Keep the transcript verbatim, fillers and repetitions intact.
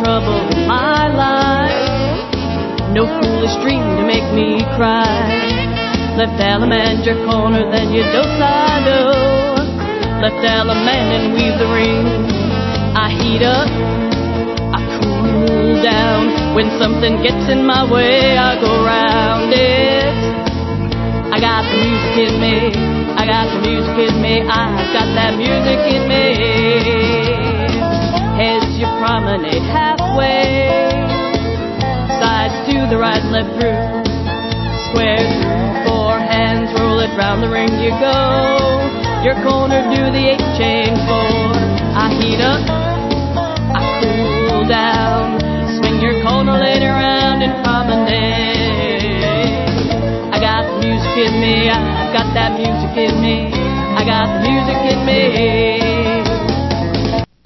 trouble in my life. No foolish dream to make me cry. Left Allemande your corner, then you do-side-do. Left Allemande and weave the ring. I heat up, I cool down. When something gets in my way, I go round it. I got the music in me, I got the music in me, I've got that music in me. Heads you promenade halfway, sides to the right and left through, square through, four hands, roll it round the ring you go. Your corner do the eight chain four. I heat up, I cool down, swing your corner later round and promenade. I got the music in me, I've got that music in me, I got the music